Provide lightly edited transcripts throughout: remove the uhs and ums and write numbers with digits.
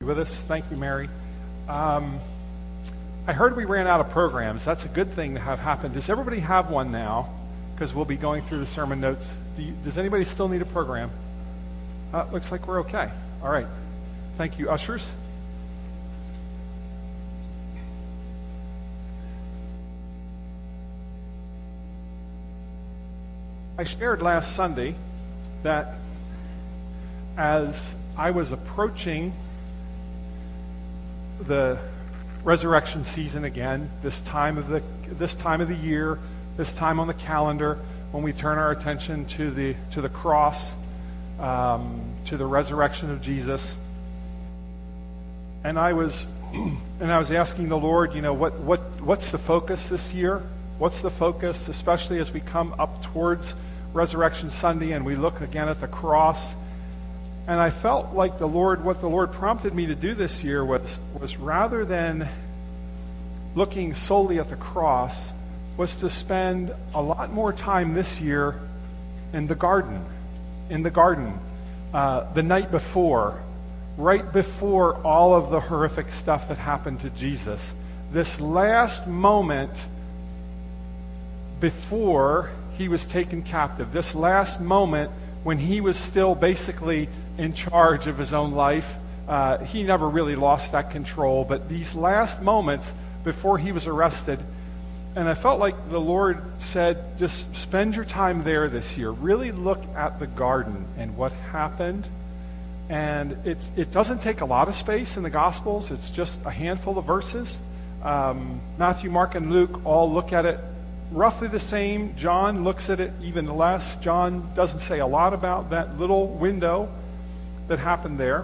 with us. Thank you, Mary. I heard we ran out of programs. That's a good thing to have happen. Does everybody have one now? Because we'll be going through the sermon notes. Does anybody still need a program? Looks like we're okay. All right. Thank you, ushers. I shared last Sunday that as I was approaching the resurrection season again, this time of the year, this time on the calendar, when we turn our attention to the cross, to the resurrection of Jesus, and I was asking the Lord, what's the focus this year? What's the focus, especially as we come up towards Resurrection Sunday and we look again at the cross? And I felt like what the Lord prompted me to do this year was rather than looking solely at the cross, was to spend a lot more time this year in the garden. The night before, right before all of the horrific stuff that happened to Jesus. This last moment before he was taken captive, this last moment when he was still basically in charge of his own life. He never really lost that control, but these last moments before he was arrested, and I felt like the Lord said, just spend your time there this year. Really look at the garden and what happened. And it doesn't take a lot of space in the Gospels. It's just a handful of verses. Matthew, Mark, and Luke all look at it roughly the same. John looks at it even less. John doesn't say a lot about that little window that happened there.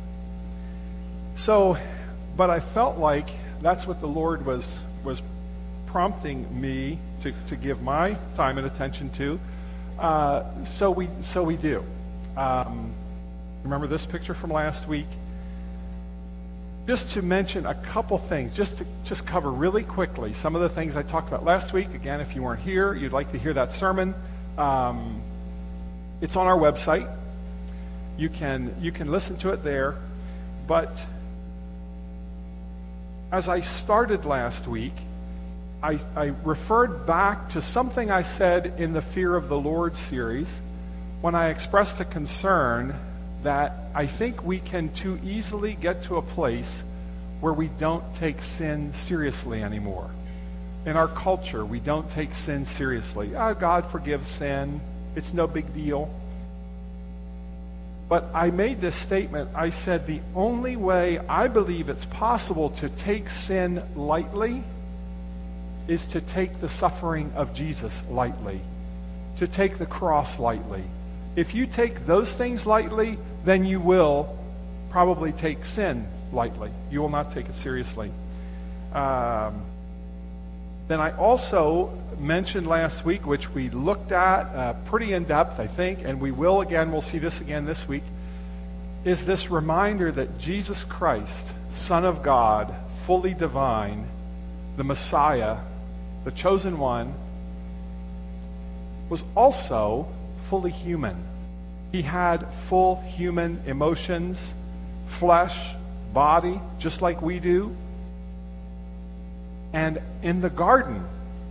But I felt like that's what the Lord was prompting me to give my time and attention to. So we do. Remember this picture from last week? Just to mention a couple things, just to cover really quickly some of the things I talked about last week. Again, if you weren't here, you'd like to hear that sermon, it's on our website. You can listen to it there. But as I started last week, I referred back to something I said in the Fear of the Lord series when I expressed a concern that I think we can too easily get to a place where we don't take sin seriously anymore. In our culture, we don't take sin seriously. God forgives sin. It's no big deal. But I made this statement. I said the only way I believe it's possible to take sin lightly is to take the suffering of Jesus lightly, to take the cross lightly. If you take those things lightly, then you will probably take sin lightly. You will not take it seriously. Then I also mentioned last week, which we looked at pretty in depth, I think, and we will again, we'll see this again this week, is this reminder that Jesus Christ, Son of God, fully divine, the Messiah, the chosen one, was also fully human. He had full human emotions, flesh, body, just like we do. And in the garden,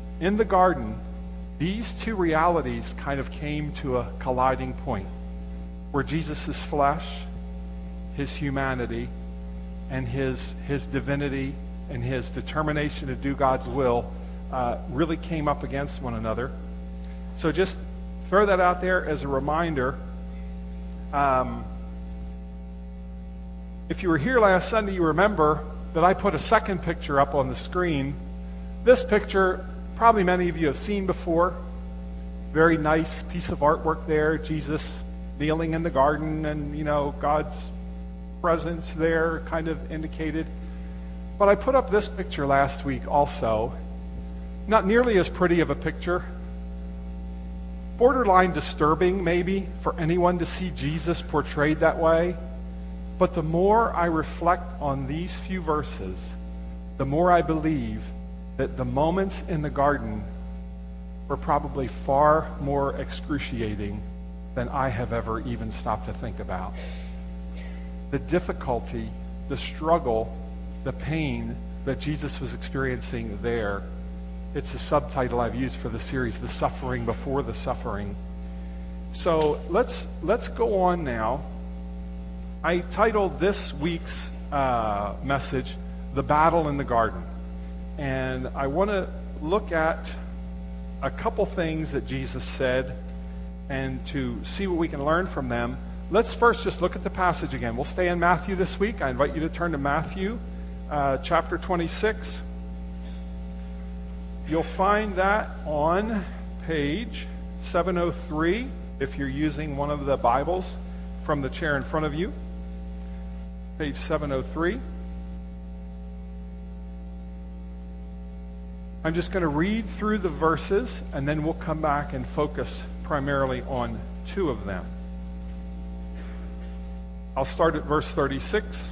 these two realities kind of came to a colliding point where Jesus' flesh, his humanity, and his divinity and his determination to do God's will really came up against one another. So just throw that out there as a reminder. If you were here last Sunday, you remember that I put a second picture up on the screen. This picture, probably many of you have seen before. Very nice piece of artwork there. Jesus kneeling in the garden and, God's presence there kind of indicated. But I put up this picture last week also. Not nearly as pretty of a picture. Borderline disturbing, maybe, for anyone to see Jesus portrayed that way. But the more I reflect on these few verses, the more I believe that the moments in the garden were probably far more excruciating than I have ever even stopped to think about. The difficulty the struggle, the pain that Jesus was experiencing there. It's a subtitle I've used for the series, The Suffering Before the Suffering. So let's go on now. I titled this week's message, The Battle in the Garden. And I want to look at a couple things that Jesus said and to see what we can learn from them. Let's first just look at the passage again. We'll stay in Matthew this week. I invite you to turn to Matthew chapter 26. You'll find that on page 703 if you're using one of the Bibles from the chair in front of you. Page 703. I'm just going to read through the verses, and then we'll come back and focus primarily on two of them. I'll start at verse 36.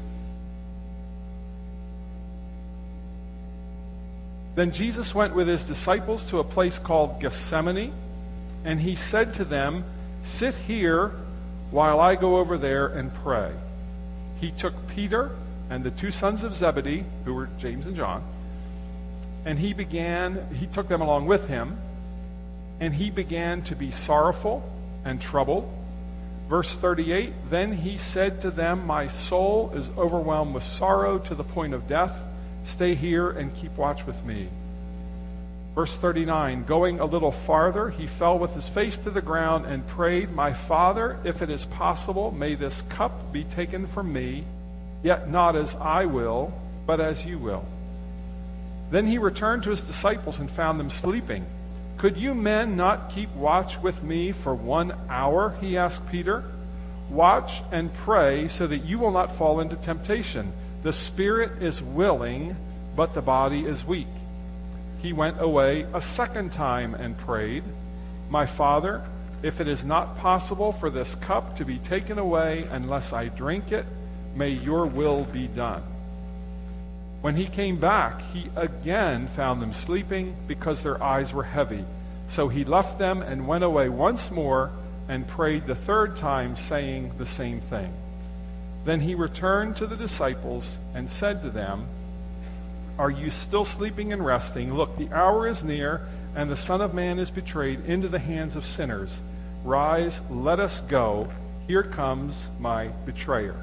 Then Jesus went with his disciples to a place called Gethsemane, and he said to them, "Sit here while I go over there and pray." He took Peter and the two sons of Zebedee, who were James and John, and he took them along with him, and he began to be sorrowful and troubled. Verse 38, then he said to them, "My soul is overwhelmed with sorrow to the point of death. Stay here and keep watch with me." Verse 39, going a little farther, he fell with his face to the ground and prayed, "My Father, if it is possible, may this cup be taken from me, yet not as I will, but as you will." Then he returned to his disciples and found them sleeping. "Could you men not keep watch with me for 1 hour?" he asked Peter. "Watch and pray so that you will not fall into temptation. The spirit is willing, but the body is weak." He went away a second time and prayed, "My Father, if it is not possible for this cup to be taken away unless I drink it, may your will be done." When he came back, he again found them sleeping because their eyes were heavy. So he left them and went away once more and prayed the third time, saying the same thing. Then he returned to the disciples and said to them, "Are you still sleeping and resting? Look, the hour is near, and the Son of Man is betrayed into the hands of sinners. Rise, let us go. Here comes my betrayer."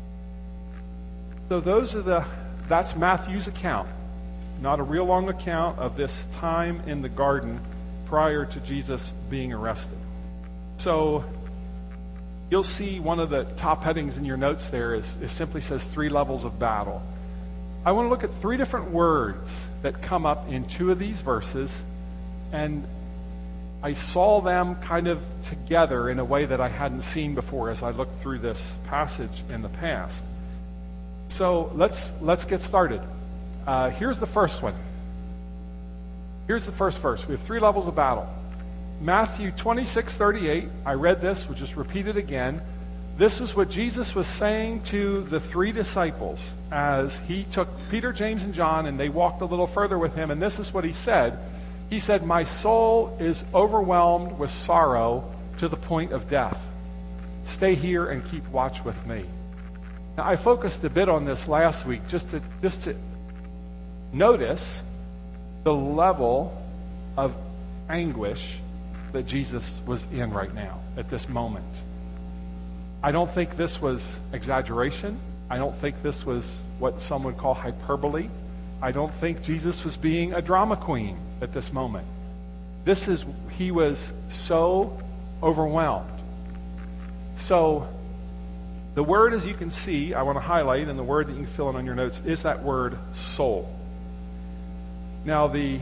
So that's Matthew's account. Not a real long account of this time in the garden prior to Jesus being arrested. So you'll see one of the top headings in your notes there is simply says 3 levels of battle. I want to look at 3 different words that come up in 2 of these verses, and I saw them kind of together in a way that I hadn't seen before as I looked through this passage in the past. So let's get started. Here's the first one. Here's the first verse. We have 3 levels of battle. Matthew 26:38. I read this. We'll just repeat it again. This is what Jesus was saying to the 3 disciples as he took Peter, James, and John, and they walked a little further with him. And this is what he said. He said, "My soul is overwhelmed with sorrow to the point of death. Stay here and keep watch with me." Now, I focused a bit on this last week just to notice the level of anguish that Jesus was in right now at this moment. I don't think this was exaggeration. I don't think this was what some would call hyperbole. I don't think Jesus was being a drama queen at this moment. He was so overwhelmed. So the word, as you can see, I want to highlight, and the word that you can fill in on your notes is that word soul. Now, the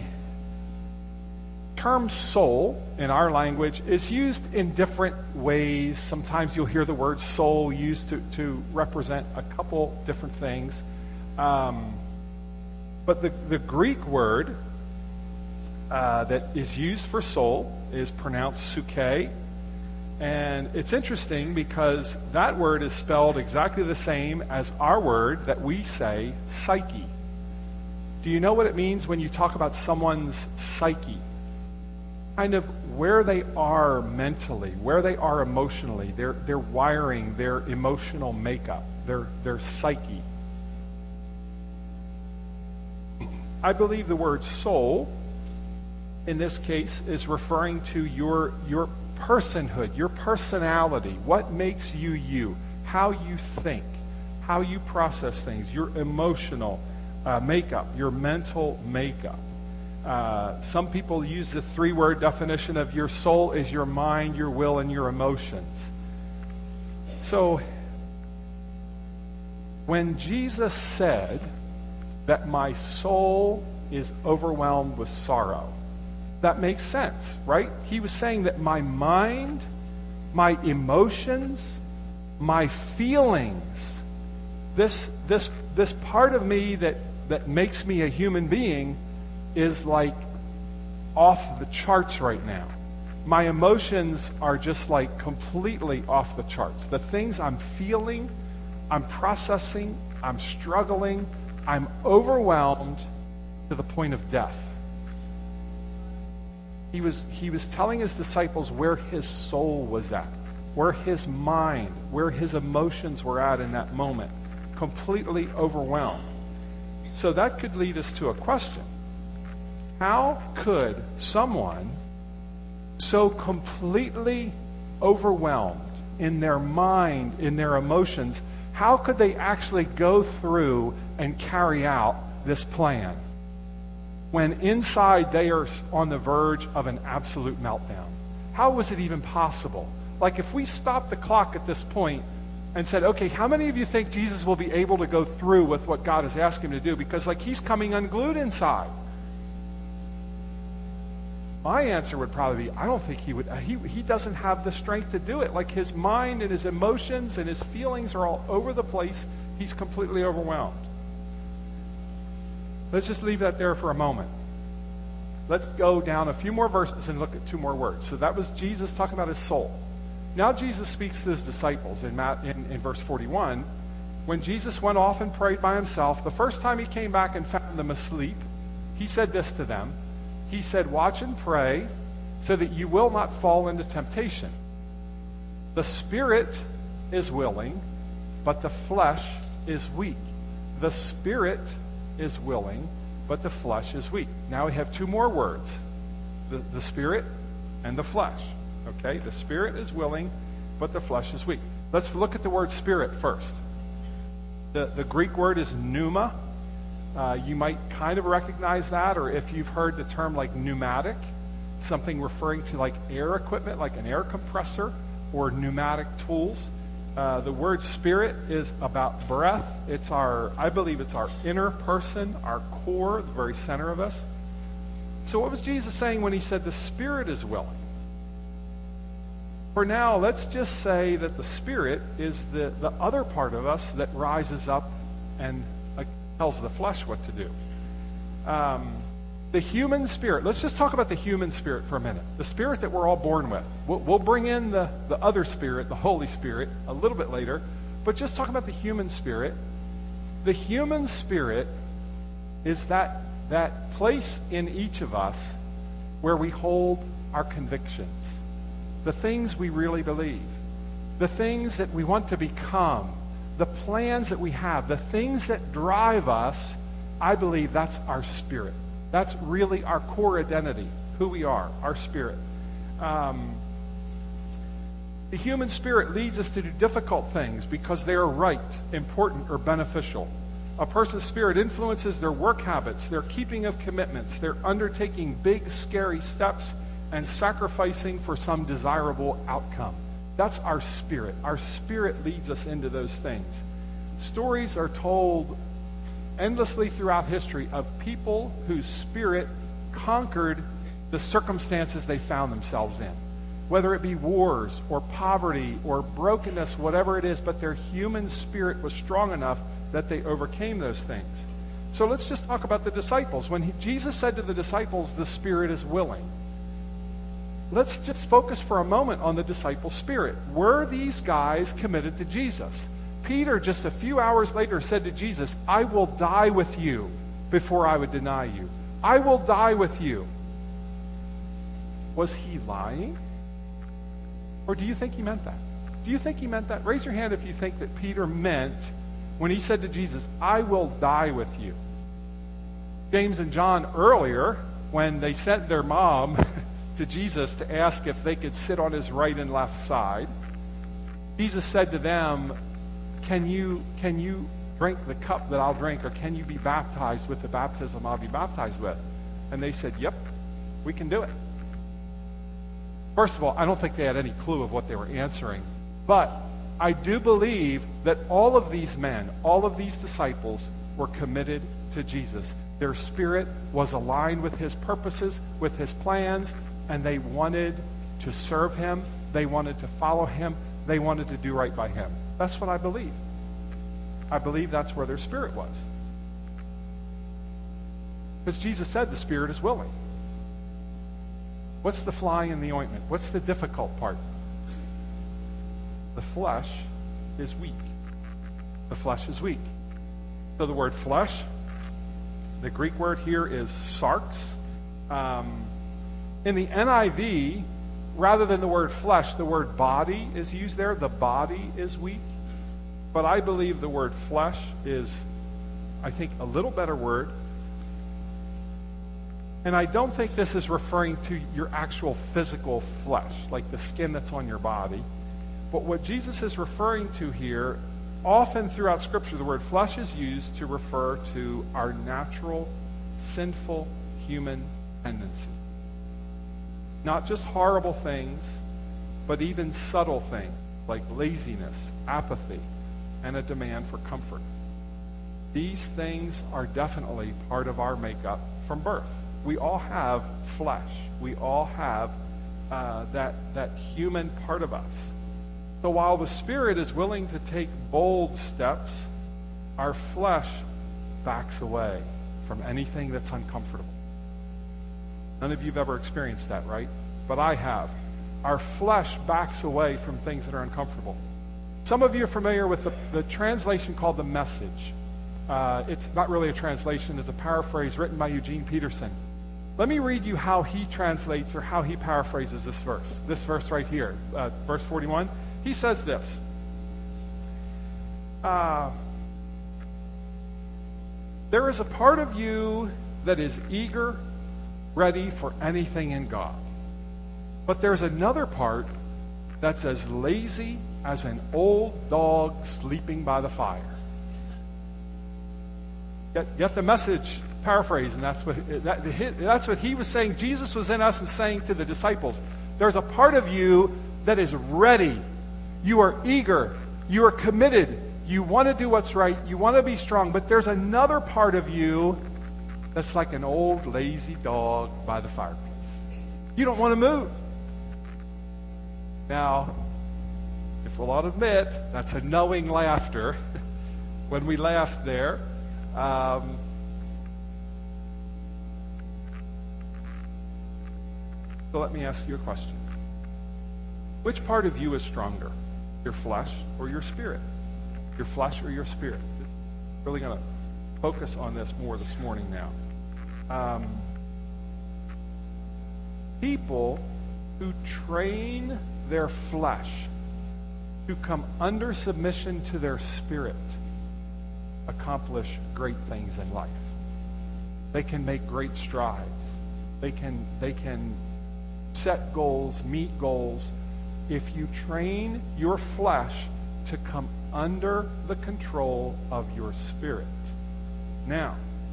term soul in our language is used in different ways. Sometimes you'll hear the word soul used to represent a couple different things. But the Greek word that is used for soul is pronounced psyche. And it's interesting because that word is spelled exactly the same as our word that we say, psyche. Do you know what it means when you talk about someone's psyche? Kind of where they are mentally, where they are emotionally, their wiring, their emotional makeup, their psyche. I believe the word soul, in this case, is referring to your personhood, your personality, what makes you you, how you think, how you process things, your emotional makeup, your mental makeup. Some people use the 3-word definition of your soul is your mind, your will, and your emotions. So, when Jesus said that my soul is overwhelmed with sorrow, that makes sense, right? He was saying that my mind, my emotions, my feelings, this part of me that makes me a human being is like off the charts right now. My emotions are just like completely off the charts. The things I'm feeling, I'm processing, I'm struggling, I'm overwhelmed to the point of death. He was telling his disciples where his soul was at, where his mind, where his emotions were at in that moment, completely overwhelmed. So that could lead us to a question. How could someone so completely overwhelmed in their mind, in their emotions, how could they actually go through and carry out this plan when inside they are on the verge of an absolute meltdown? How was it even possible? Like if we stopped the clock at this point and said, okay, how many of you think Jesus will be able to go through with what God has asked him to do? Because like he's coming unglued inside. My answer would probably be, I don't think he would. He doesn't have the strength to do it. Like his mind and his emotions and his feelings are all over the place. He's completely overwhelmed. Let's just leave that there for a moment. Let's go down a few more verses and look at 2 more words. So that was Jesus talking about his soul. Now Jesus speaks to his disciples in verse 41. When Jesus went off and prayed by himself, the first time he came back and found them asleep, he said this to them. He said, watch and pray so that you will not fall into temptation. The spirit is willing, but the flesh is weak. The spirit is willing, but the flesh is weak. Now we have 2 more words, the spirit and the flesh. Okay, the spirit is willing, but the flesh is weak. Let's look at the word spirit first. The Greek word is pneuma. You might kind of recognize that, or if you've heard the term like pneumatic, something referring to like air equipment, like an air compressor or pneumatic tools. The word spirit is about breath. I believe it's our inner person, our core, the very center of us. So what was Jesus saying when he said the spirit is willing? For now, let's just say that the spirit is the other part of us that rises up and tells the flesh what to do. The human spirit, let's just talk about the human spirit for a minute. The spirit that we're all born with. We'll bring in the other spirit, the Holy Spirit, a little bit later. But just talking about the human spirit. The human spirit is that place in each of us where we hold our convictions. The things we really believe. The things that we want to become. The plans that we have, the things that drive us, I believe that's our spirit. That's really our core identity, who we are, our spirit. The human spirit leads us to do difficult things because they are right, important, or beneficial. A person's spirit influences their work habits, their keeping of commitments, their undertaking big, scary steps, and sacrificing for some desirable outcome. That's our spirit. Our spirit leads us into those things. Stories are told endlessly throughout history of people whose spirit conquered the circumstances they found themselves in. Whether it be wars or poverty or brokenness, whatever it is, but their human spirit was strong enough that they overcame those things. So let's just talk about the disciples. When Jesus said to the disciples, the spirit is willing. Let's just focus for a moment on the disciple spirit. Were these guys committed to Jesus? Peter, just a few hours later, said to Jesus, I will die with you before I would deny you. I will die with you. Was he lying? Or do you think he meant that? Do you think he meant that? Raise your hand if you think that Peter meant when he said to Jesus, I will die with you. James and John earlier, when they sent their mom to Jesus to ask if they could sit on his right and left side, Jesus said to them, can you drink the cup that I'll drink, or can you be baptized with the baptism I'll be baptized with? And they said, yep, we can do it. First of all, I don't think they had any clue of what they were answering, but I do believe that all of these men, all of these disciples were committed to Jesus. Their spirit was aligned with his purposes, with his plans, and they wanted to serve him. They wanted to follow him. They wanted to do right by him. That's what I believe. I believe that's where their spirit was. Because Jesus said the spirit is willing. What's the fly in the ointment? What's the difficult part? The flesh is weak. The flesh is weak. So the word flesh, the Greek word here is sarx. In the NIV, rather than the word flesh, the word body is used there. The body is weak. But I believe the word flesh is, I think, a little better word. And I don't think this is referring to your actual physical flesh, like the skin that's on your body. But what Jesus is referring to here, often throughout Scripture, the word flesh is used to refer to our natural, sinful, human tendencies. Not just horrible things, but even subtle things like laziness, apathy, and a demand for comfort. These things are definitely part of our makeup from birth. We all have flesh. We all have that human part of us. So while the Spirit is willing to take bold steps, our flesh backs away from anything that's uncomfortable. None of you have ever experienced that, right? But I have. Our flesh backs away from things that are uncomfortable. Some of you are familiar with the translation called The Message. It's not really a translation. It's a paraphrase written by Eugene Peterson. Let me read you how he translates or how he paraphrases this verse. This verse right here, verse 41. He says this. There is a part of you that is eager, ready for anything in God. But there's another part that's as lazy as an old dog sleeping by the fire. Get the Message paraphrase, and that's what he was saying. Jesus was in us and saying to the disciples, there's a part of you that is ready. You are eager. You are committed. You want to do what's right. You want to be strong. But there's another part of you that's like an old lazy dog by the fireplace. You don't want to move. Now, if we'll all admit, that's a knowing laughter. When we laugh there, so let me ask you a question. Which part of you is stronger? Your flesh or your spirit? Your flesh or your spirit? This is really going to focus on this more this morning now. People who train their flesh to come under submission to their spirit accomplish great things in life. They can make great strides. They can set goals, meet goals. If you train your flesh to come under the control of your spirit. Now,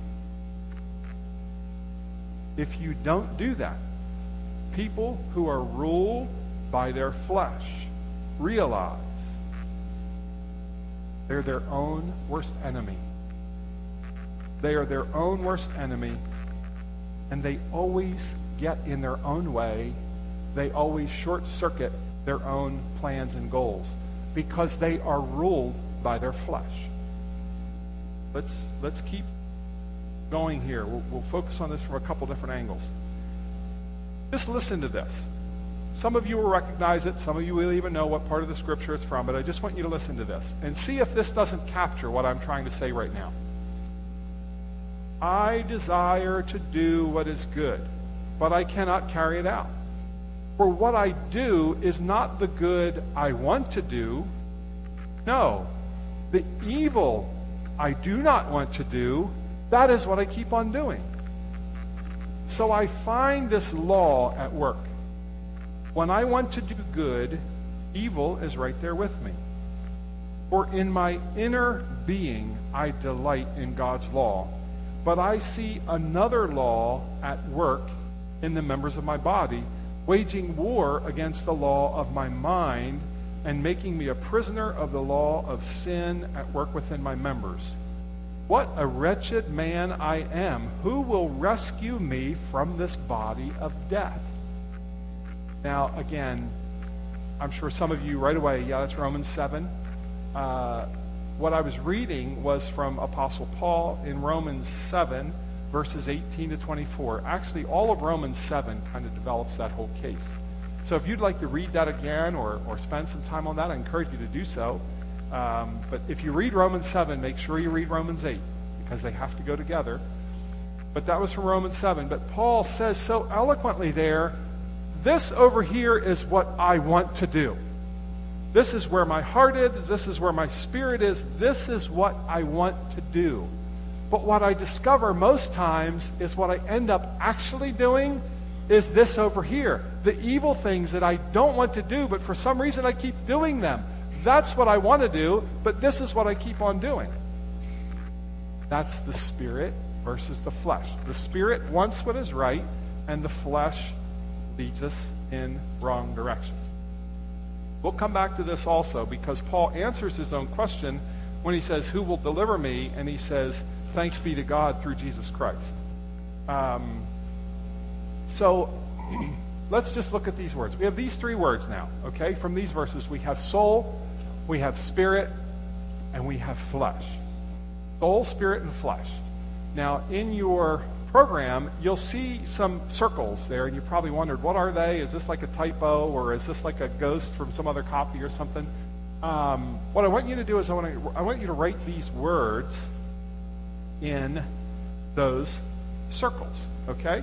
if you don't do that, people who are ruled by their flesh realize they're their own worst enemy. They are their own worst enemy, and they always get in their own way. They always short-circuit their own plans and goals because they are ruled by their flesh. Let's keep going here. We'll focus on this from a couple different angles. Just listen to this. Some of you will recognize it. Some of you will even know what part of the scripture it's from, but I just want you to listen to this and see if this doesn't capture what I'm trying to say right now. I desire to do what is good, but I cannot carry it out. For what I do is not the good I want to do. No, the evil I do not want to do, that is what I keep on doing. So I find this law at work. When I want to do good, evil is right there with me. For in my inner being, I delight in God's law. But I see another law at work in the members of my body, waging war against the law of my mind and making me a prisoner of the law of sin at work within my members. What a wretched man I am. Who will rescue me from this body of death? Now, again, I'm sure some of you right away, yeah, that's Romans 7. What I was reading was from Apostle Paul in Romans 7, verses 18 to 24. Actually, all of Romans 7 kind of develops that whole case. So if you'd like to read that again or spend some time on that, I encourage you to do so. But if you read Romans 7, make sure you read Romans 8, because they have to go together. But that was from Romans 7. But Paul says so eloquently there, this over here is what I want to do. This is where my heart is. This is where my spirit is. This is what I want to do. But what I discover most times is what I end up actually doing is this over here. The evil things that I don't want to do, but for some reason I keep doing them. That's what I want to do, but this is what I keep on doing. That's the spirit versus the flesh. The spirit wants what is right, and the flesh leads us in wrong directions. We'll come back to this also, because Paul answers his own question when he says, who will deliver me? And he says, thanks be to God through Jesus Christ. So let's just look at these words. We have these three words now, okay? From these verses, we have soul, we have spirit, and we have flesh. Soul, spirit, and flesh. Now, in your program, you'll see some circles there, and you probably wondered, what are they? Is this like a typo, or is this like a ghost from some other copy or something? What I want you to do is I want you to write these words in those circles, okay?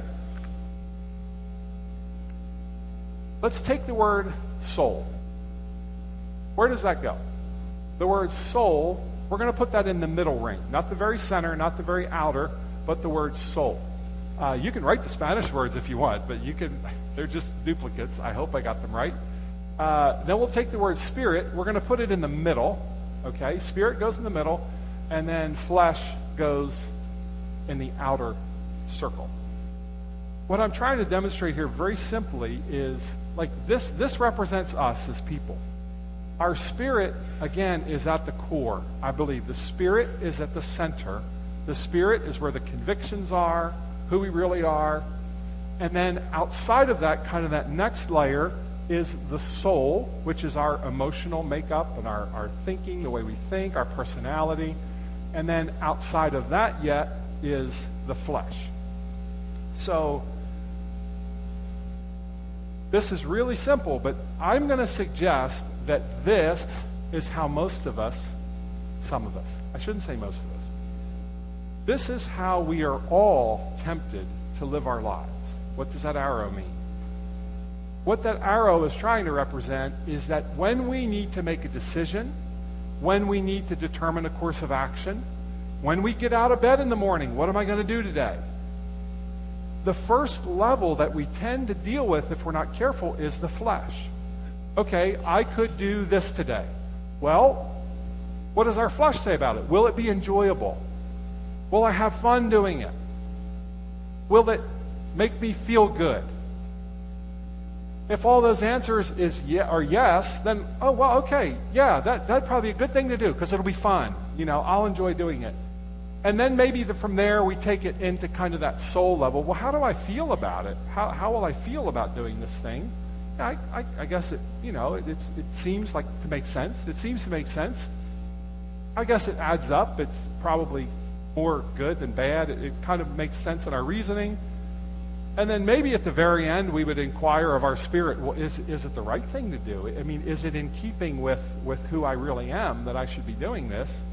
Let's take the word soul. Where does that go? The word soul, we're going to put that in the middle ring. Not the very center, not the very outer, but the word soul. You can write the Spanish words if you want, but they're just duplicates. I hope I got them right. Then we'll take the word spirit. We're going to put it in the middle. Okay? Spirit goes in the middle, and then flesh goes in the outer circle. What I'm trying to demonstrate here very simply is, like this represents us as people. Our spirit, again, is at the core, I believe. The spirit is at the center. The spirit is where the convictions are, who we really are. And then outside of that, kind of that next layer, is the soul, which is our emotional makeup and our thinking, the way we think, our personality. And then outside of that yet is the flesh. So this is really simple, but I'm going to suggest that this is how most of us, some of us, I shouldn't say most of us, this is how we are all tempted to live our lives. What does that arrow mean? What that arrow is trying to represent is that when we need to make a decision, when we need to determine a course of action, when we get out of bed in the morning, what am I going to do today? The first level that we tend to deal with, if we're not careful, is the flesh. Okay, I could do this today. Well, what does our flesh say about it? Will it be enjoyable? Will I have fun doing it? Will it make me feel good? If all those answers are yes, then, oh, well, okay, yeah, that'd probably be a good thing to do because it'll be fun. I'll enjoy doing it. And then maybe from there we take it into kind of that soul level. Well, how do I feel about it? How will I feel about doing this thing? I guess it seems like to make sense. It seems to make sense. I guess it adds up. It's probably more good than bad. It kind of makes sense in our reasoning. And then maybe at the very end we would inquire of our spirit, well, is it the right thing to do? I mean, is it in keeping with who I really am that I should be doing this?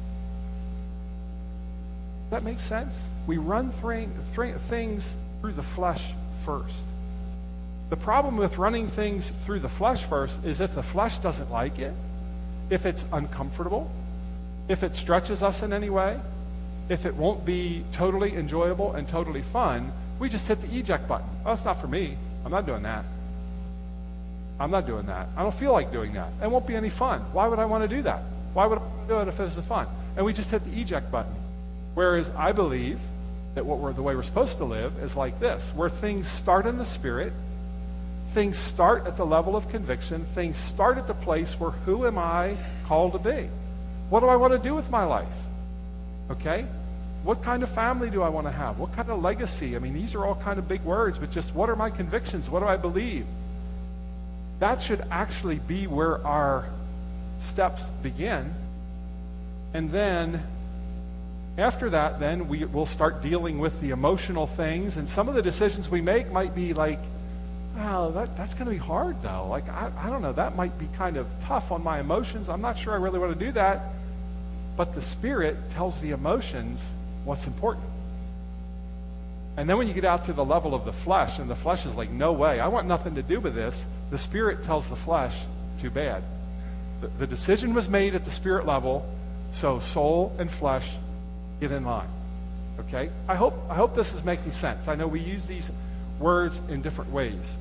That makes sense? We run things through the flesh first. The problem with running things through the flesh first is if the flesh doesn't like it, if it's uncomfortable, if it stretches us in any way, if it won't be totally enjoyable and totally fun, we just hit the eject button. Oh, it's not for me. I'm not doing that. I'm not doing that. I don't feel like doing that. It won't be any fun. Why would I want to do that? Why would I do it if it isn't fun? And we just hit the eject button. Whereas I believe that the way we're supposed to live is like this, where things start in the Spirit, things start at the level of conviction, things start at the place where who am I called to be? What do I want to do with my life? Okay? What kind of family do I want to have? What kind of legacy? I mean, these are all kind of big words, but just what are my convictions? What do I believe? That should actually be where our steps begin. And then after that, then we'll start dealing with the emotional things. And some of the decisions we make might be like, oh, that's going to be hard, though. Like, I don't know. That might be kind of tough on my emotions. I'm not sure I really want to do that. But the Spirit tells the emotions what's important. And then when you get out to the level of the flesh, and the flesh is like, no way, I want nothing to do with this, the Spirit tells the flesh, too bad. The decision was made at the Spirit level, so soul and flesh get in line. Okay? I hope this is making sense. I know we use these words in different ways.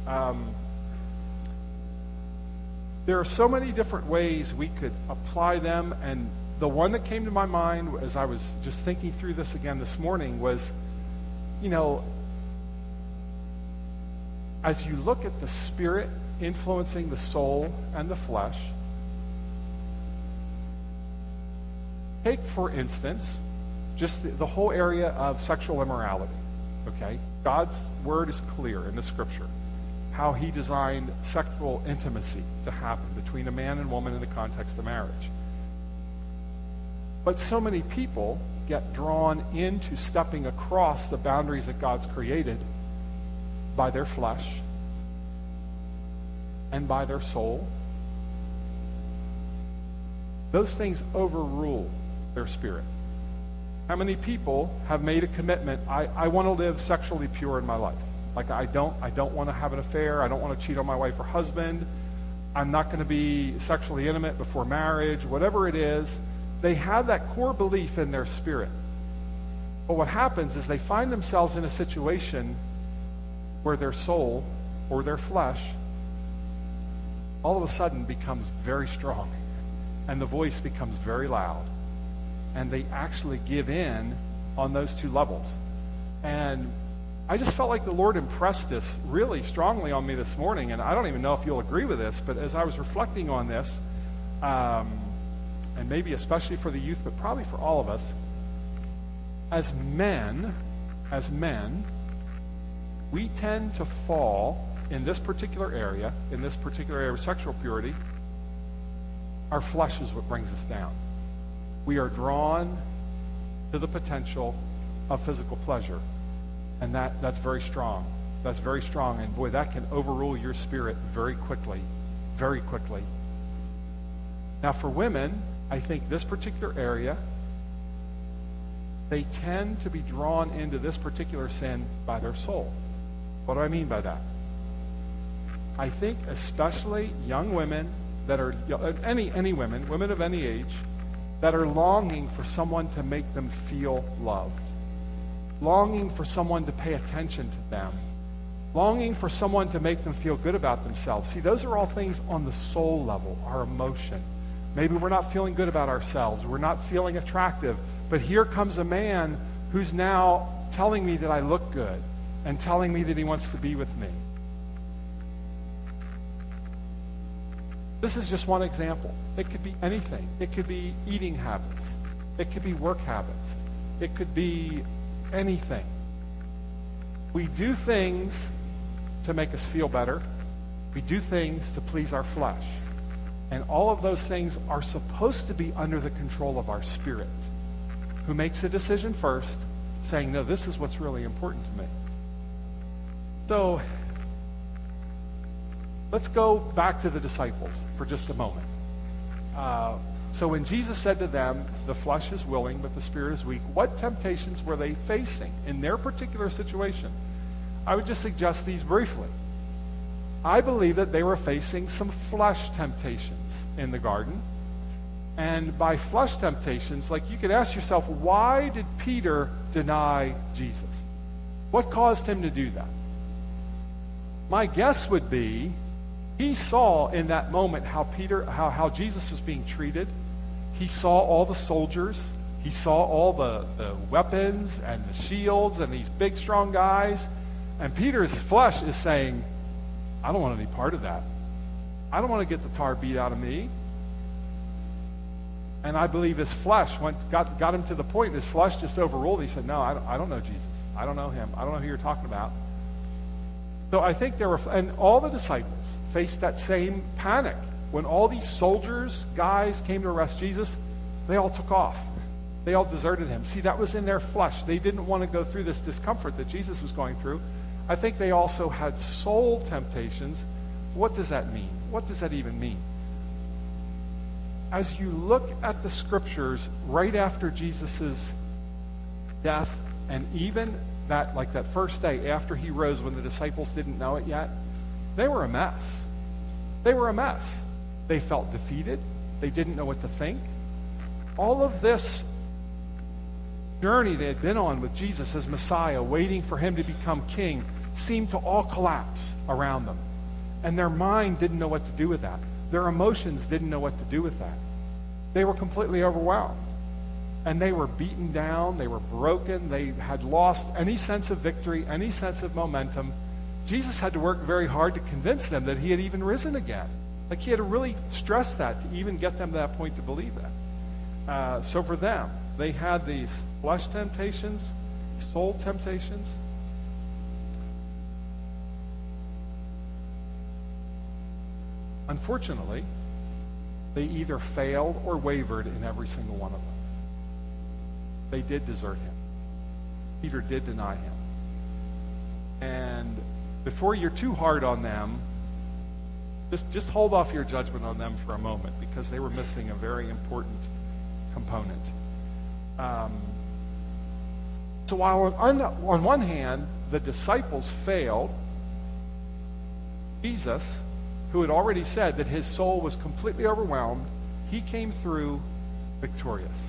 There are so many different ways we could apply them, and the one that came to my mind as I was just thinking through this again this morning was, as you look at the Spirit influencing the soul and the flesh, take, for instance, just the whole area of sexual immorality, okay? God's word is clear in the Scripture, how he designed sexual intimacy to happen between a man and woman in the context of marriage. But so many people get drawn into stepping across the boundaries that God's created by their flesh and by their soul. Those things overrule their spirit. How many people have made a commitment, I want to live sexually pure in my life? Like I don't want to have an affair, I don't want to cheat on my wife or husband, I'm not going to be sexually intimate before marriage, whatever it is. They have that core belief in their spirit. But what happens is they find themselves in a situation where their soul or their flesh all of a sudden becomes very strong, and the voice becomes very loud, and they actually give in on those two levels. And I just felt like the Lord impressed this really strongly on me this morning, and I don't even know if you'll agree with this, but as I was reflecting on this, and maybe especially for the youth, but probably for all of us, as men, we tend to fall in this particular area of sexual purity. Our flesh is what brings us down. We are drawn to the potential of physical pleasure. And that's very strong. That's very strong. And boy, that can overrule your spirit very quickly. Very quickly. Now for women, I think this particular area, they tend to be drawn into this particular sin by their soul. What do I mean by that? I think especially young women that are, any women of any age, that are longing for someone to make them feel loved, longing for someone to pay attention to them, longing for someone to make them feel good about themselves. See, those are all things on the soul level, our emotion. Maybe we're not feeling good about ourselves, we're not feeling attractive, but here comes a man who's now telling me that I look good and telling me that he wants to be with me. This is just one example. It could be anything. It could be eating habits. It could be work habits. It could be anything. We do things to make us feel better. We do things to please our flesh. And all of those things are supposed to be under the control of our spirit, who makes a decision first, saying, no, this is what's really important to me. So, let's go back to the disciples for just a moment. So when Jesus said to them, the flesh is willing, but the spirit is weak, what temptations were they facing in their particular situation? I would just suggest these briefly. I believe that they were facing some flesh temptations in the garden. And by flesh temptations, like you could ask yourself, why did Peter deny Jesus? What caused him to do that? My guess would be he saw in that moment how Jesus was being treated. He saw all the soldiers. He saw all the weapons and the shields and these big, strong guys. And Peter's flesh is saying, I don't want any part of that. I don't want to get the tar beat out of me. And I believe his flesh got him to the point, his flesh just overruled. He said, no, I don't know Jesus. I don't know him. I don't know who you're talking about. So I think and all the disciples faced that same panic. When all these soldiers, guys came to arrest Jesus, they all took off. They all deserted him. See, that was in their flesh. They didn't want to go through this discomfort that Jesus was going through. I think they also had soul temptations. What does that mean? What does that even mean? As you look at the scriptures right after Jesus' death, and even that first day after he rose when the disciples didn't know it yet, they were a mess. They were a mess. They felt defeated. They didn't know what to think. All of this journey they had been on with Jesus as Messiah, waiting for him to become king, seemed to all collapse around them. And their mind didn't know what to do with that. Their emotions didn't know what to do with that. They were completely overwhelmed. And they were beaten down. They were broken. They had lost any sense of victory, any sense of momentum. Jesus had to work very hard to convince them that he had even risen again. Like he had to really stress that to even get them to that point to believe that. So for them, they had these flesh temptations, soul temptations. Unfortunately, they either failed or wavered in every single one of them. They did desert him. Peter did deny him. And before you're too hard on them, just hold off your judgment on them for a moment, because they were missing a very important component. So while on one hand, the disciples failed, Jesus, who had already said that his soul was completely overwhelmed, he came through victorious.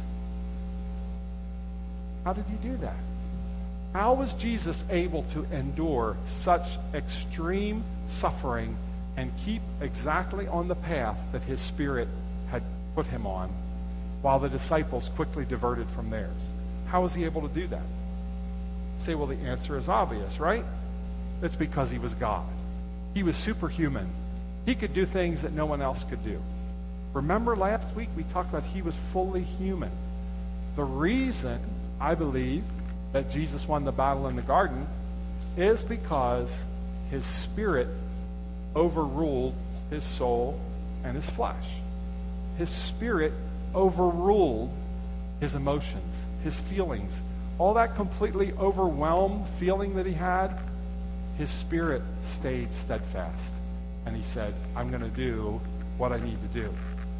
How did he do that? How was Jesus able to endure such extreme suffering and keep exactly on the path that his Spirit had put him on, while the disciples quickly diverted from theirs? How was he able to do that? Say, well, the answer is obvious, right? It's because he was God. He was superhuman. He could do things that no one else could do. Remember last week we talked about he was fully human. The reason I believe that Jesus won the battle in the garden is because his Spirit overruled his soul and his flesh. His Spirit overruled his emotions, his feelings. All that completely overwhelmed feeling that he had, his Spirit stayed steadfast. And he said, I'm going to do what I need to do.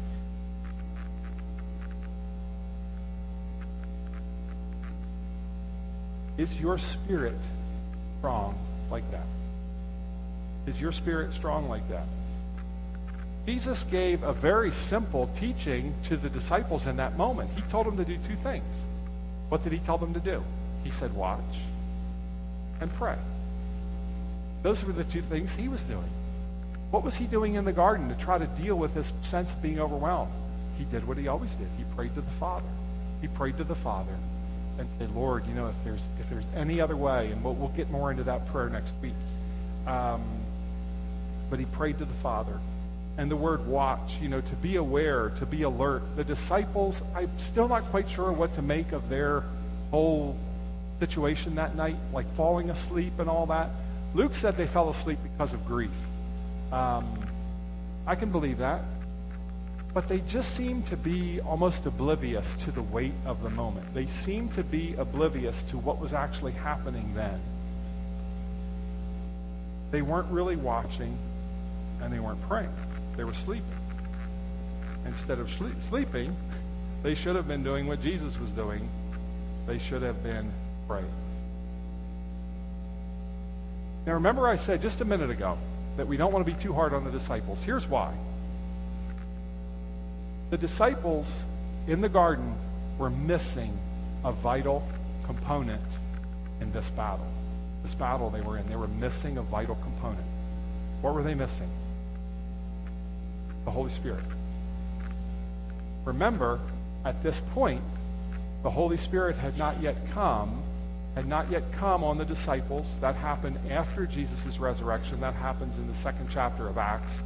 Is your spirit strong like that? Is your spirit strong like that? Jesus gave a very simple teaching to the disciples in that moment. He told them to do two things. What did he tell them to do? He said, watch and pray. Those were the two things he was doing. What was he doing in the garden to try to deal with this sense of being overwhelmed? He did what he always did. He prayed to the Father. He prayed to the Father and said, Lord, if there's any other way, and we'll get more into that prayer next week. But he prayed to the Father. And the word watch, to be aware, to be alert. The disciples, I'm still not quite sure what to make of their whole situation that night, like falling asleep and all that. Luke said they fell asleep because of grief. I can believe that. But they just seem to be almost oblivious to the weight of the moment. They seem to be oblivious to what was actually happening then. They weren't really watching, and they weren't praying. They were sleeping. Instead of sleeping, they should have been doing what Jesus was doing. They should have been praying. Now remember I said just a minute ago that we don't want to be too hard on the disciples. Here's why. The disciples in the garden were missing a vital component in this battle. This battle they were in, they were missing a vital component. What were they missing? The Holy Spirit. Remember, at this point, the Holy Spirit had not yet come on the disciples. That happened after Jesus' resurrection. That happens in the 2nd chapter of Acts.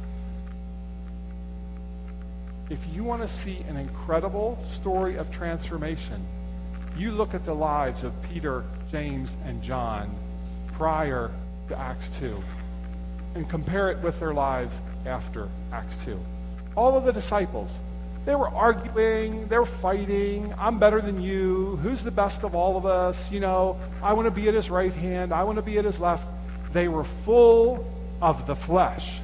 If you want to see an incredible story of transformation, you look at the lives of Peter, James, and John prior to Acts 2 and compare it with their lives after Acts 2. All of the disciples, they were arguing, they were fighting. I'm better than you. Who's the best of all of us? I want to be at his right hand. I want to be at his left. They were full of the flesh.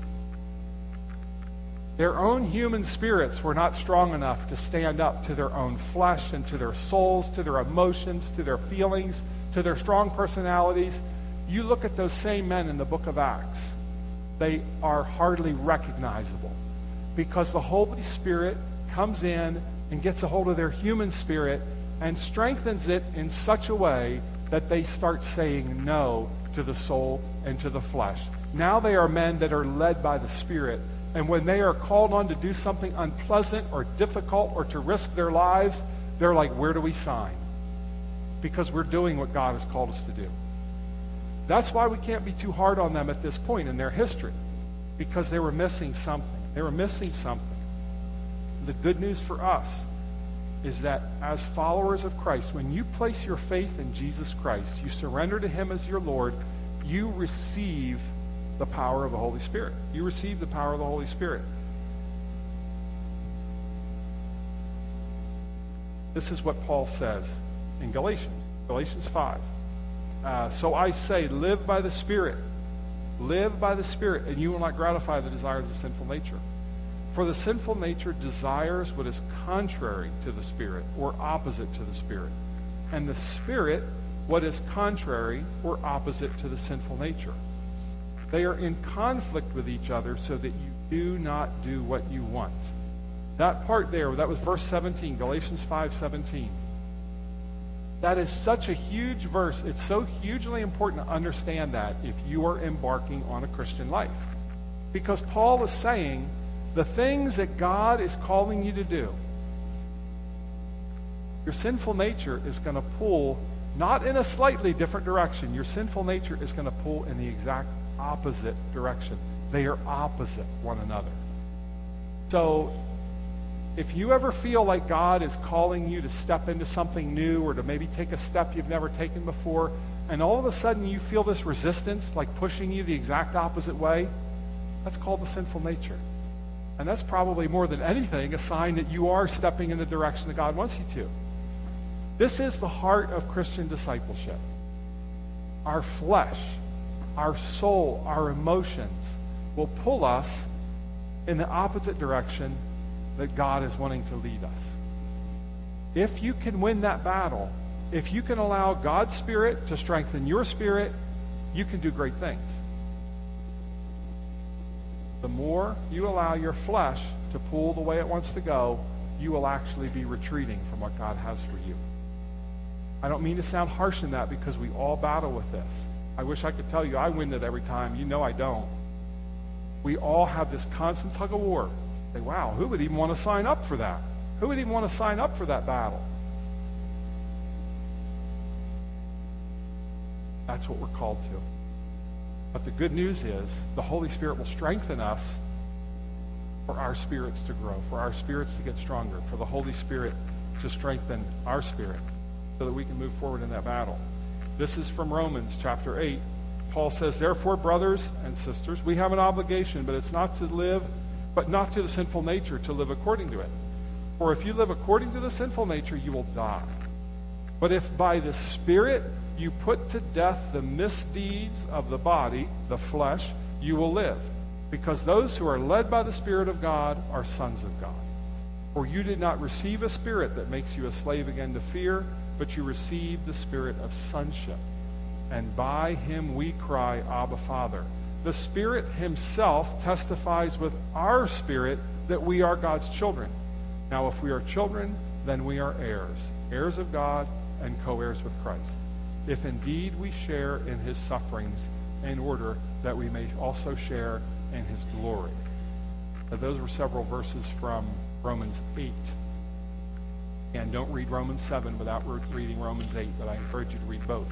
Their own human spirits were not strong enough to stand up to their own flesh and to their souls, to their emotions, to their feelings, to their strong personalities. You look at those same men in the book of Acts, they are hardly recognizable because the Holy Spirit comes in and gets a hold of their human spirit and strengthens it in such a way that they start saying no to the soul and to the flesh. Now they are men that are led by the Spirit. And when they are called on to do something unpleasant or difficult or to risk their lives, they're like, where do we sign? Because we're doing what God has called us to do. That's why we can't be too hard on them at this point in their history, because they were missing something. They were missing something. The good news for us is that as followers of Christ, when you place your faith in Jesus Christ, you surrender to him as your Lord, you receive the power of the Holy Spirit. You receive the power of the Holy Spirit. This is what Paul says in Galatians 5. So I say, live by the Spirit. Live by the Spirit, and you will not gratify the desires of the sinful nature. For the sinful nature desires what is contrary to the Spirit, or opposite to the Spirit. And the Spirit, what is contrary or opposite to the sinful nature. They are in conflict with each other so that you do not do what you want. That part there, that was verse 17, Galatians 5:17. That is such a huge verse. It's so hugely important to understand that if you are embarking on a Christian life. Because Paul is saying the things that God is calling you to do, your sinful nature is going to pull not in a slightly different direction. Your sinful nature is going to pull in the exact opposite direction. They are opposite one another. So if you ever feel like God is calling you to step into something new or to maybe take a step you've never taken before, and all of a sudden you feel this resistance like pushing you the exact opposite way, that's called the sinful nature. And that's probably more than anything a sign that you are stepping in the direction that God wants you to. This is the heart of Christian discipleship. Our flesh, our soul, our emotions will pull us in the opposite direction that God is wanting to lead us. If you can win that battle, if you can allow God's Spirit to strengthen your spirit, you can do great things. The more you allow your flesh to pull the way it wants to go, you will actually be retreating from what God has for you. I don't mean to sound harsh in that because we all battle with this. I wish I could tell you I win it every time. You know I don't. We all have this constant tug of war. Say, wow, who would even want to sign up for that? Who would even want to sign up for that battle? That's what we're called to. But the good news is the Holy Spirit will strengthen us for our spirits to grow, for our spirits to get stronger, for the Holy Spirit to strengthen our spirit so that we can move forward in that battle. This is from Romans chapter 8. Paul says, therefore, brothers and sisters, we have an obligation, but it's not to live, but not to the sinful nature, to live according to it. For if you live according to the sinful nature, you will die. But if by the Spirit you put to death the misdeeds of the body, the flesh, you will live. Because those who are led by the Spirit of God are sons of God. For you did not receive a spirit that makes you a slave again to fear, but you received the spirit of sonship. And by him we cry, Abba, Father. The Spirit himself testifies with our spirit that we are God's children. Now, if we are children, then we are heirs, heirs of God and co-heirs with Christ, if indeed we share in his sufferings, in order that we may also share in his glory. Now, those were several verses from Romans 8. And don't read Romans 7 without reading Romans 8, but I encourage you to read both.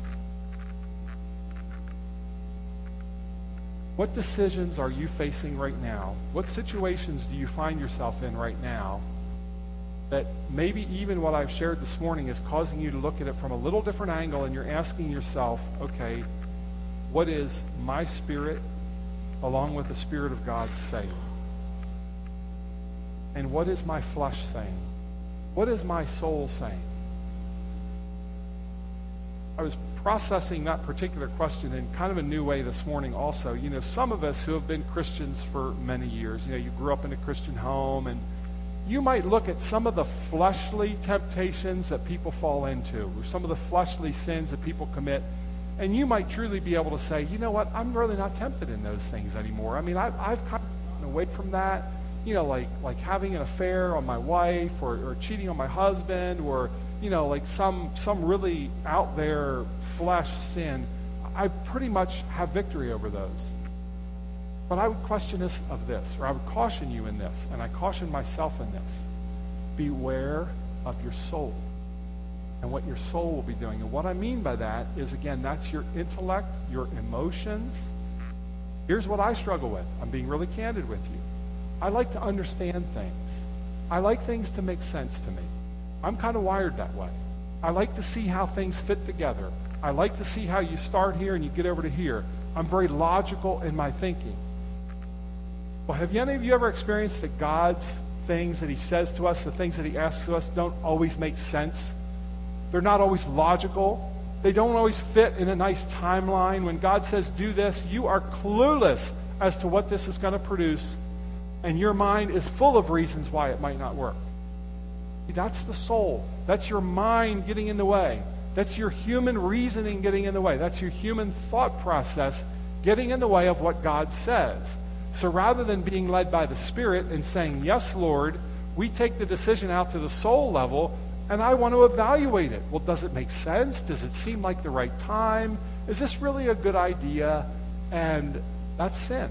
What decisions are you facing right now? What situations do you find yourself in right now that maybe even what I've shared this morning is causing you to look at it from a little different angle, and you're asking yourself, okay, what is my spirit along with the Spirit of God saying? And what is my flesh saying? What is my soul saying? I was processing that particular question in kind of a new way this morning also. You know, some of us who have been Christians for many years, you know, you grew up in a Christian home, and you might look at some of the fleshly temptations that people fall into, or some of the fleshly sins that people commit, and you might truly be able to say, you know what, I'm really not tempted in those things anymore. I mean, I've kind of gotten away from that. You know, like having an affair on my wife, or cheating on my husband, or, you know, like some really out there flesh sin. I pretty much have victory over those. But I would question this of this, or I would caution you in this, and I caution myself in this. Beware of your soul and what your soul will be doing. And what I mean by that is, again, that's your intellect, your emotions. Here's what I struggle with. I'm being really candid with you. I like to understand things. I like things to make sense to me. I'm kind of wired that way. I like to see how things fit together. I like to see how you start here and you get over to here. I'm very logical in my thinking. Well, have any of you ever experienced that God's things that he says to us, the things that he asks of us, don't always make sense? They're not always logical. They don't always fit in a nice timeline. When God says, do this, you are clueless as to what this is going to produce. And your mind is full of reasons why it might not work. That's the soul. That's your mind getting in the way. That's your human reasoning getting in the way. That's your human thought process getting in the way of what God says. So rather than being led by the Spirit and saying, yes, Lord, we take the decision out to the soul level, and I want to evaluate it. Well, does it make sense? Does it seem like the right time? Is this really a good idea? And that's sin.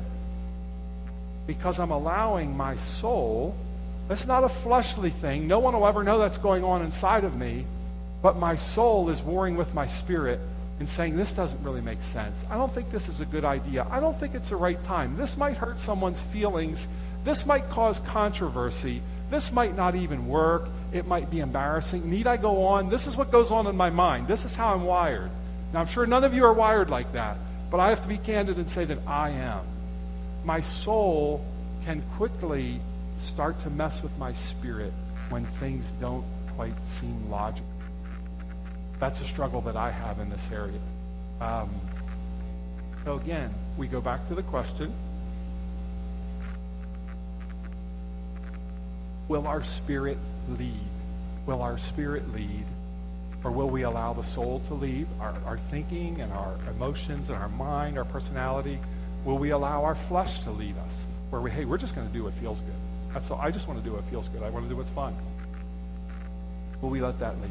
Because I'm allowing my soul, that's not a fleshly thing. No one will ever know that's going on inside of me. But my soul is warring with my spirit and saying, this doesn't really make sense. I don't think this is a good idea. I don't think it's the right time. This might hurt someone's feelings. This might cause controversy. This might not even work. It might be embarrassing. Need I go on? This is what goes on in my mind. This is how I'm wired. Now, I'm sure none of you are wired like that. But I have to be candid and say that I am. My soul can quickly start to mess with my spirit when things don't quite seem logical. That's a struggle that I have in this area. So again, we go back to the question, will our spirit lead? Will our spirit lead? Or will we allow the soul to lead, our thinking and our emotions and our mind, our personality? Will we allow our flesh to lead us? Where we're just going to do what feels good. That's all. I just want to do what feels good. I want to do what's fun. Will we let that lead?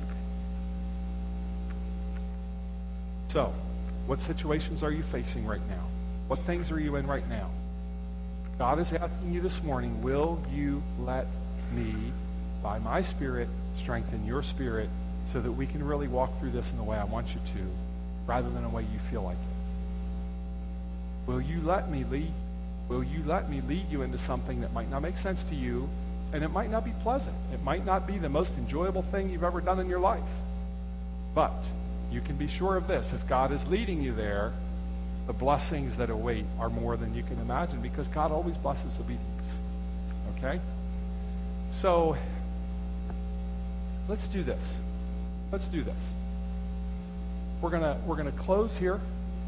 So, what situations are you facing right now? What things are you in right now? God is asking you this morning, will you let me, by my Spirit, strengthen your spirit so that we can really walk through this in the way I want you to, rather than the way you feel like it? Will you let me lead? Will you let me lead you into something that might not make sense to you, and it might not be pleasant? It might not be the most enjoyable thing you've ever done in your life. But you can be sure of this. If God is leading you there, the blessings that await are more than you can imagine, because God always blesses obedience. Okay? So, let's do this. Let's do this. We're gonna close here.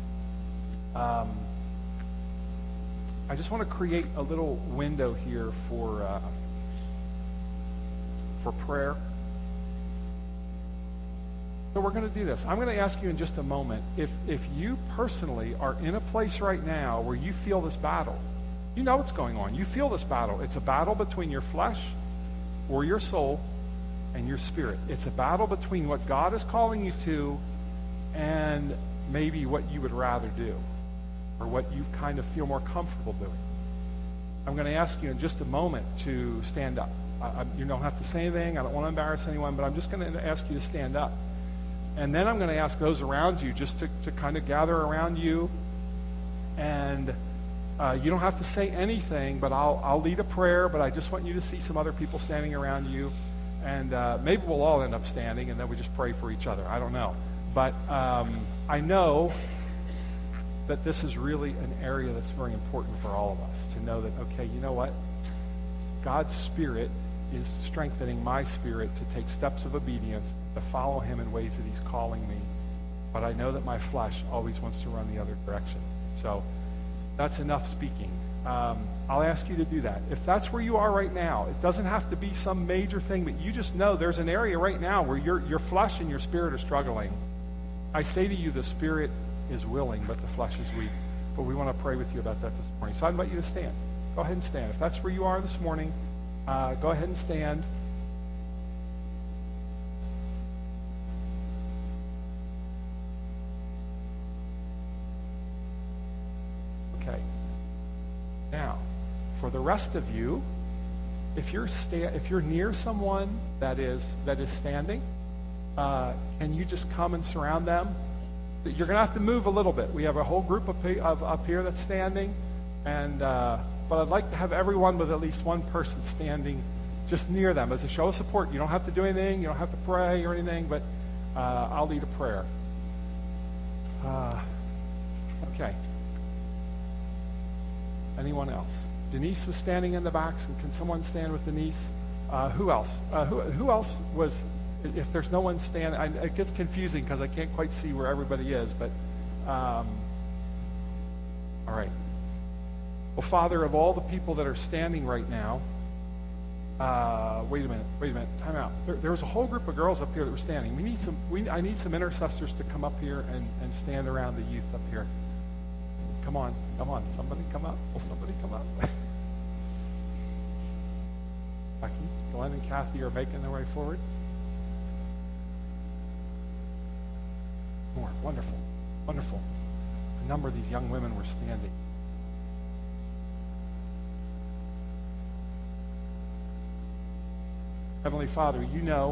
I just want to create a little window here for prayer. So we're going to do this. I'm going to ask you in just a moment, if you personally are in a place right now where you feel this battle, you know what's going on. You feel this battle. It's a battle between your flesh or your soul and your spirit. It's a battle between what God is calling you to and maybe what you would rather do or what you kind of feel more comfortable doing. I'm going to ask you in just a moment to stand up. You don't have to say anything. I don't want to embarrass anyone, but I'm just going to ask you to stand up. And then I'm going to ask those around you just to kind of gather around you. And you don't have to say anything, but I'll lead a prayer, but I just want you to see some other people standing around you. And maybe we'll all end up standing, and then we just pray for each other. I don't know. But I know that this is really an area that's very important for all of us, to know that, okay, you know what? God's Spirit is strengthening my spirit to take steps of obedience, to follow him in ways that he's calling me. But I know that my flesh always wants to run the other direction. So that's enough speaking. I'll ask you to do that. If that's where you are right now, it doesn't have to be some major thing, but you just know there's an area right now where your flesh and your spirit are struggling. I say to you, the spirit is willing, but the flesh is weak. But we want to pray with you about that this morning. So I invite you to stand. Go ahead and stand. If that's where you are this morning, go ahead and stand. Okay. Now, for the rest of you, if you're near someone that is standing, can you just come and surround them? You're going to have to move a little bit. We have a whole group up here that's standing, and but I'd like to have everyone with at least one person standing just near them as a show of support. You don't have to do anything. You don't have to pray or anything, but I'll lead a prayer. Okay. Anyone else? Denise was standing in the back. So can someone stand with Denise? Who else? Who else was... If there's no one standing, it gets confusing because I can't quite see where everybody is. But, all right. Well, Father, of all the people that are standing right now, wait a minute, time out. There was a whole group of girls up here that were standing. I need some intercessors to come up here and stand around the youth up here. Come on, somebody come up. Will somebody come up? Becky, Glenn, and Kathy are making their way forward. More. Wonderful. A number of these young women were standing. Heavenly Father, you know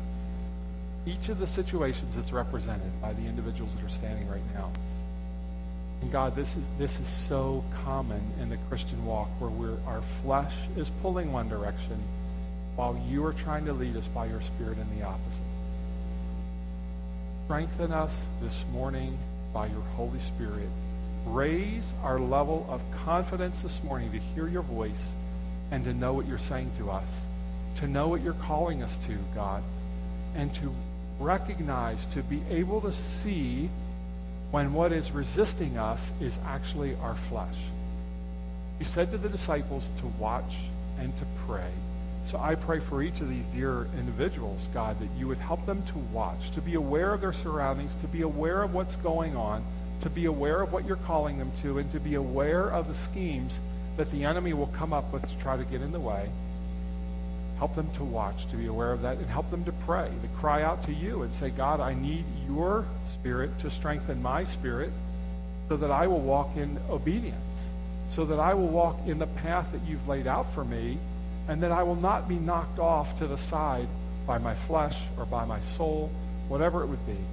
each of the situations that's represented by the individuals that are standing right now. And God, this is so common in the Christian walk where our flesh is pulling one direction while you are trying to lead us by your Spirit in the opposite. Strengthen us this morning by your Holy Spirit. Raise our level of confidence this morning to hear your voice and to know what you're saying to us, to know what you're calling us to, God, and to recognize, to be able to see when what is resisting us is actually our flesh. You said to the disciples to watch and to pray. So I pray for each of these dear individuals, God, that you would help them to watch, to be aware of their surroundings, to be aware of what's going on, to be aware of what you're calling them to, and to be aware of the schemes that the enemy will come up with to try to get in the way. Help them to watch, to be aware of that, and help them to pray, to cry out to you and say, God, I need your Spirit to strengthen my spirit so that I will walk in obedience, so that I will walk in the path that you've laid out for me, and that I will not be knocked off to the side by my flesh or by my soul, whatever it would be.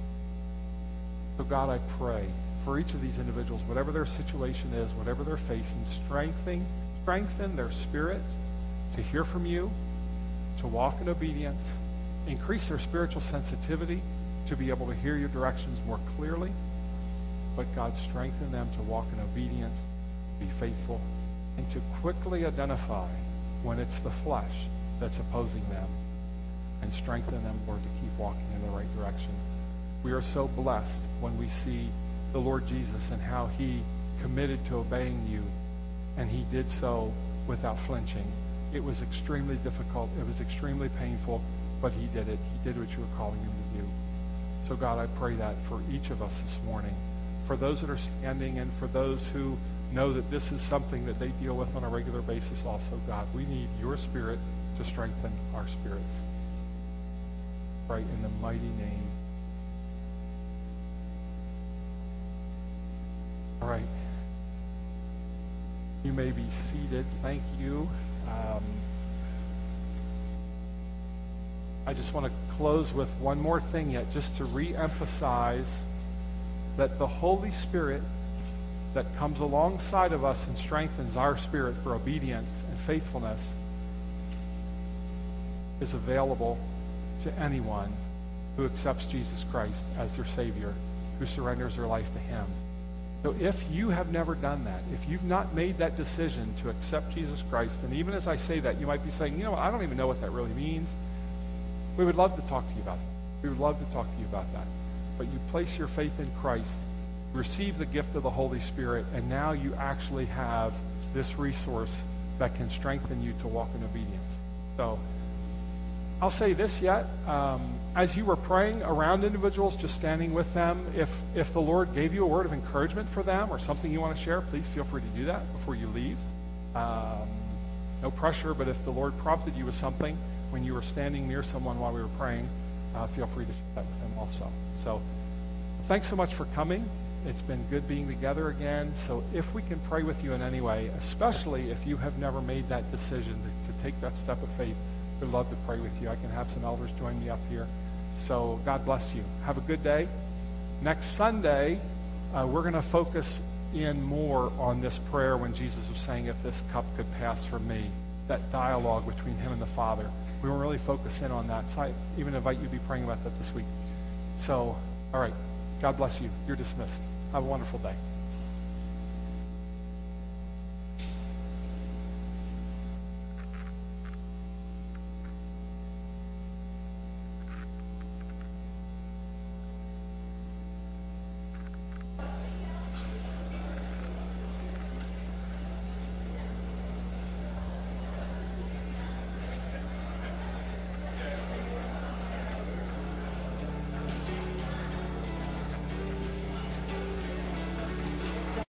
So God, I pray for each of these individuals, whatever their situation is, whatever they're facing, strengthen their spirit to hear from you, to walk in obedience, increase their spiritual sensitivity to be able to hear your directions more clearly. But God, strengthen them to walk in obedience, be faithful, and to quickly identify when it's the flesh that's opposing them, and strengthen them, Lord, to keep walking in the right direction. We are so blessed when we see the Lord Jesus and how he committed to obeying you, and he did so without flinching. It was extremely difficult. It was extremely painful, but he did it. He did what you were calling him to do. So God, I pray that for each of us this morning, for those that are standing and for those who know that this is something that they deal with on a regular basis also, God. We need your Spirit to strengthen our spirits. Right, in the mighty name. All right. You may be seated. Thank you. I just want to close with one more thing yet, just to re-emphasize that the Holy Spirit that comes alongside of us and strengthens our spirit for obedience and faithfulness is available to anyone who accepts Jesus Christ as their Savior, who surrenders their life to Him. So if you have never done that, if you've not made that decision to accept Jesus Christ, and even as I say that, you might be saying, I don't even know what that really means. We would love to talk to you about that. We would love to talk to you about that. But you place your faith in Christ, receive the gift of the Holy Spirit, and now you actually have this resource that can strengthen you to walk in obedience. So I'll say this yet. As you were praying around individuals, just standing with them, if the Lord gave you a word of encouragement for them or something you want to share, please feel free to do that before you leave. No pressure, but if the Lord prompted you with something when you were standing near someone while we were praying, feel free to share that with them also. So thanks so much for coming. It's been good being together again. So if we can pray with you in any way, especially if you have never made that decision to take that step of faith, we'd love to pray with you. I can have some elders join me up here. So God bless you. Have a good day. Next Sunday, we're going to focus in more on this prayer when Jesus was saying, if this cup could pass from me, that dialogue between him and the Father. We will really focus in on that. So I even invite you to be praying about that this week. So, all right. God bless you. You're dismissed. Have a wonderful day.